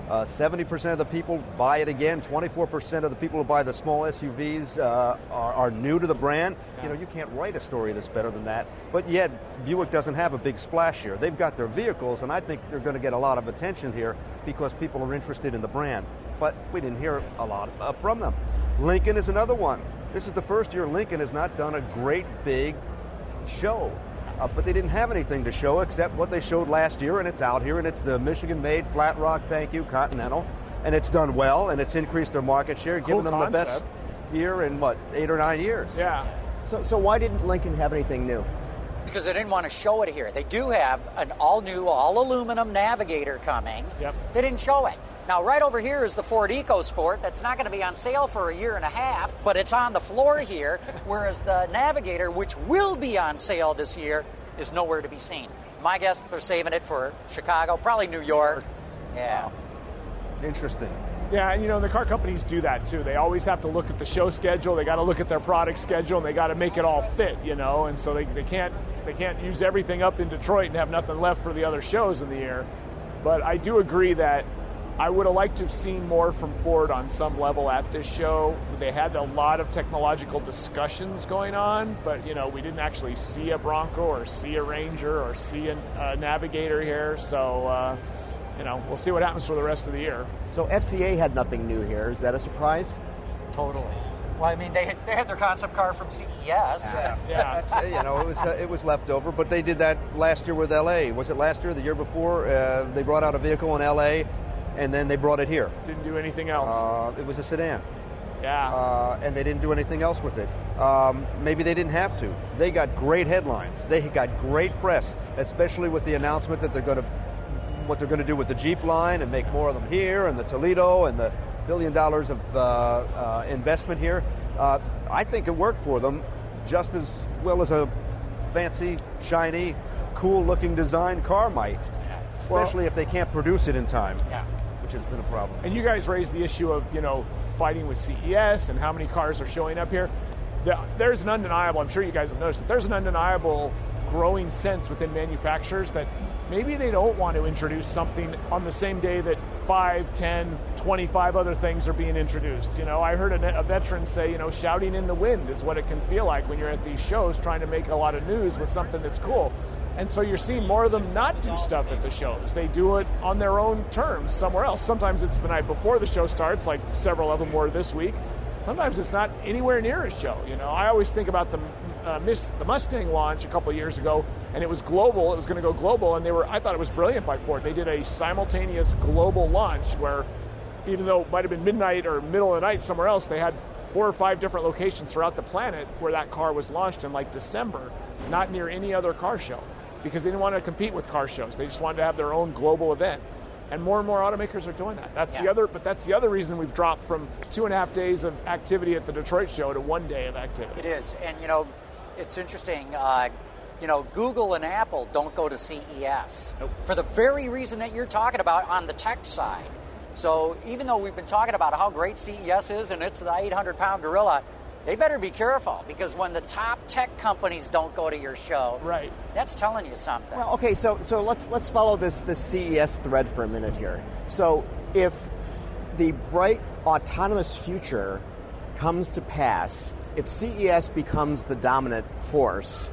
Uh, seventy percent of the people buy it again. twenty-four percent of the people who buy the small S U Vs uh, are, are new to the brand. You know, you can't write a story that's better than that. But yet, Buick doesn't have a big splash here. They've got their vehicles, and I think they're going to get a lot of attention here because people are interested in the brand. But we didn't hear a lot uh, from them. Lincoln is another one. This is the first year Lincoln has not done a great big show. Uh, but they didn't have anything to show except what they showed last year, and it's out here, and it's the Michigan-made Flat Rock, thank you, Continental, and it's done well, and it's increased their market share, cool giving them concept. the best year in, what, eight or nine years. Yeah. So, so why didn't Lincoln have anything new? Because they didn't want to show it here. They do have an all-new, all-aluminum Navigator coming. Yep. They didn't show it. Now, right over here is the Ford EcoSport that's not going to be on sale for a year and a half, but it's on the floor here, whereas the Navigator, which will be on sale this year, is nowhere to be seen. My guess, they're saving it for Chicago, probably New York. Yeah. Wow. Interesting. Yeah, and you know, the car companies do that too. They always have to look at the show schedule, they got to look at their product schedule, and they got to make it all fit, you know, and so they, they can't they can't use everything up in Detroit and have nothing left for the other shows in the year. But I do agree that I would have liked to have seen more from Ford on some level at this show. They had a lot of technological discussions going on, but, you know, we didn't actually see a Bronco or see a Ranger or see a, a Navigator here. So, uh, you know, we'll see what happens for the rest of the year. So F C A had nothing new here. Is that a surprise? Totally. Well, I mean, they had, they had their concept car from C E S. Yeah, Yeah. That's, uh, you know, it was uh, it was left over, but they did that last year with L A. Was it last year or the year before? Uh, they brought out a vehicle in L A, and then they brought it here. Didn't do anything else. Uh, it was a sedan. Yeah. Uh, and they didn't do anything else with it. Um, maybe they didn't have to. They got great headlines. They got great press, especially with the announcement that they're going to, what they're going to do with the Jeep line and make more of them here, and the Toledo, and the billion dollars of uh, uh, investment here. Uh, I think it worked for them just as well as a fancy, shiny, cool-looking design car might, especially Well, if they can't produce it in time, Yeah. which has been a problem. And you guys raised the issue of, you know, fighting with C E S and how many cars are showing up here. The, there's an undeniable, I'm sure you guys have noticed, that there's an undeniable growing sense within manufacturers that maybe they don't want to introduce something on the same day that five, ten, twenty-five other things are being introduced. You know, I heard a, a veteran say, you know, shouting in the wind is what it can feel like when you're at these shows trying to make a lot of news with something that's cool. And so you're seeing more of them not do stuff at the shows. They do it on their own terms somewhere else. Sometimes it's the night before the show starts, like several of them were this week. Sometimes it's not anywhere near a show. You know, I always think about the uh, Miss, the Mustang launch a couple of years ago, and it was global. It was going to go global, and they were. I thought it was brilliant by Ford. They did a simultaneous global launch where, even though it might have been midnight or middle of the night somewhere else, they had four or five different locations throughout the planet where that car was launched in like December, not near any other car show, because they didn't want to compete with car shows. They just wanted to have their own global event. And more and more automakers are doing that. That's Yeah. the other, but that's the other reason we've dropped from two and a half days of activity at the Detroit show to one day of activity. It is. And, you know, it's interesting. Uh, you know, Google and Apple don't go to C E S Nope. for the very reason that you're talking about on the tech side. So even though we've been talking about how great C E S is and it's the eight hundred pound gorilla, they better be careful, because when the top tech companies don't go to your show, Right. that's telling you something. Well, okay, so so let's let's follow this this C E S thread for a minute here. So if the bright autonomous future comes to pass, if C E S becomes the dominant force,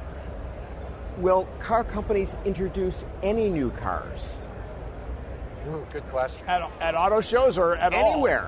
will car companies introduce any new cars? Ooh, good question. At, at auto shows or at all? Anywhere.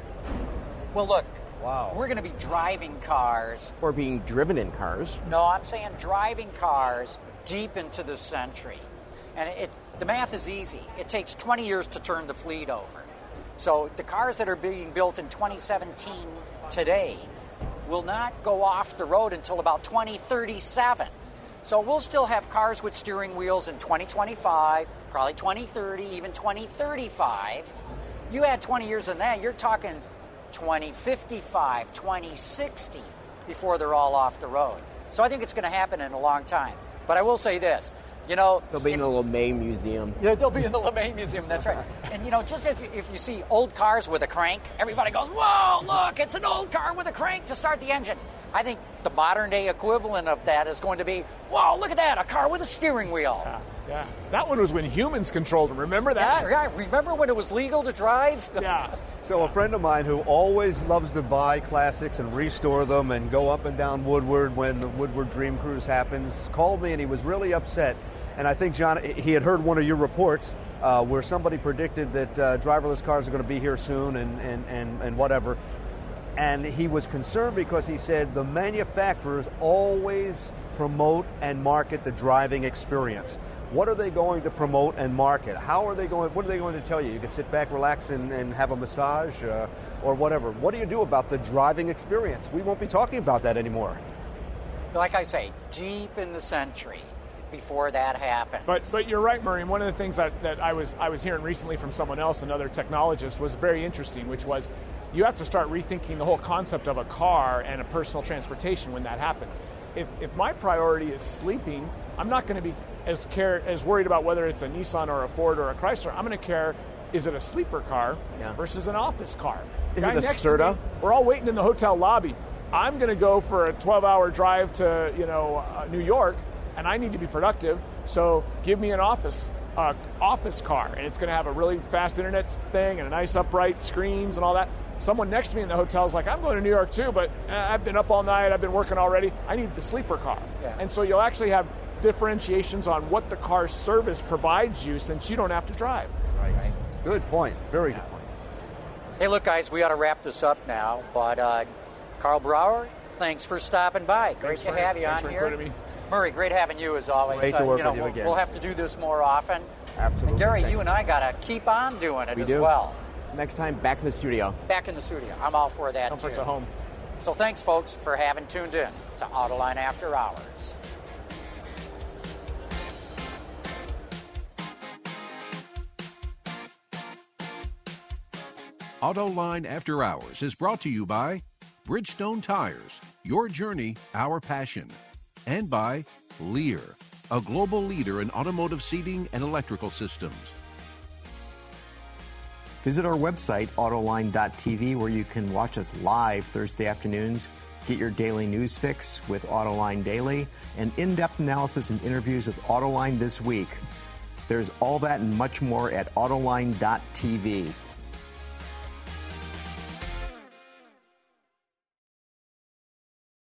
Well, look, Wow. we're going to be driving cars. Or being driven in cars. No, I'm saying driving cars deep into the century. And it, the math is easy. It takes twenty years to turn the fleet over. So the cars that are being built in twenty seventeen today will not go off the road until about twenty thirty-seven. So we'll still have cars with steering wheels in twenty twenty-five, probably twenty thirty, even twenty thirty-five. You add twenty years in that, you're talking twenty fifty-five, twenty sixty before they're all off the road. So I think it's going to happen in a long time. But I will say this, you know... They'll be if, in the LeMay Museum. Yeah, they'll be in the LeMay Museum, that's right. And, you know, just if you, if you see old cars with a crank, everybody goes, whoa, look, it's an old car with a crank to start the engine. I think the modern-day equivalent of that is going to be, whoa, look at that, a car with a steering wheel. Yeah, that one was when humans controlled them. Remember that? Yeah, remember when it was legal to drive? Yeah. So a friend of mine who always loves to buy classics and restore them and go up and down Woodward when the Woodward Dream Cruise happens called me, and he was really upset. And I think, John, he had heard one of your reports uh, where somebody predicted that uh, driverless cars are going to be here soon and, and, and, and whatever. And he was concerned because he said the manufacturers always promote and market the driving experience. What are they going to promote and market? How are they going? What are they going to tell you? You can sit back, relax, and, and have a massage uh, or whatever. What do you do about the driving experience? We won't be talking about that anymore. Like I say, deep in the century before that happens. But but you're right, Murray. One of the things that, that I was I was hearing recently from someone else, another technologist, was very interesting, which was you have to start rethinking the whole concept of a car and a personal transportation when that happens. If if my priority is sleeping, I'm not going to be as care as worried about whether it's a Nissan or a Ford or a Chrysler. I'm going to care, is it a sleeper car yeah. versus an office car? Is Guy it a Serta? We're all waiting in the hotel lobby. I'm going to go for a twelve-hour drive to you know uh, New York, and I need to be productive. So give me an office uh, office car, and it's going to have a really fast internet thing and a nice upright screens and all that. Someone next to me in the hotel is like, I'm going to New York too, but uh, I've been up all night, I've been working already. I need the sleeper car. Yeah. And so you'll actually have differentiations on what the car's service provides you since you don't have to drive. Right. right. Good point. Very good point. Hey, look, guys, we ought to wrap this up now, but uh, Karl Brauer, thanks for stopping by. Great thanks to for, have you thanks on for here. Me. Murray, great having you as always. Great to uh, work you know, with you we'll, again. We'll have to do this more often. Absolutely. And Gary, Thank you and I got to keep on doing it we as do. well. Next time, back in the studio. Back in the studio. I'm all for that, Comforts too. of home. So thanks, folks, for having tuned in to Autoline After Hours. Autoline After Hours is brought to you by Bridgestone Tires, your journey, our passion, and by Lear, a global leader in automotive seating and electrical systems. Visit our website, autoline dot t v, where you can watch us live Thursday afternoons, get your daily news fix with Autoline Daily, and in-depth analysis and interviews with Autoline This Week. There's all that and much more at autoline dot t v.